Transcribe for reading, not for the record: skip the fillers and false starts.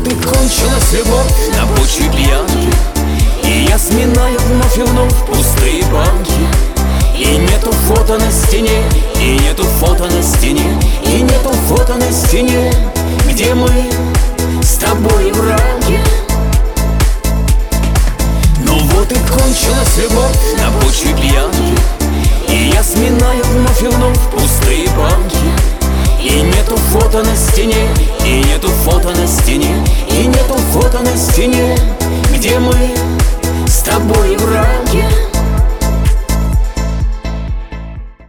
вот и кончилась любовь на почве пьянки, и я сминаю вновь и вновь пустые банки. И нету фото на стене, и нету фото на стене, и нету фото на стене, где мы с тобой враги. Ну вот и кончилась любовь на почве пьянки, и я сминаю вновь и вновь пустые банки. И нету фото на стене, и нету фото на стене, и нету фото на стене, где мы с тобой враги.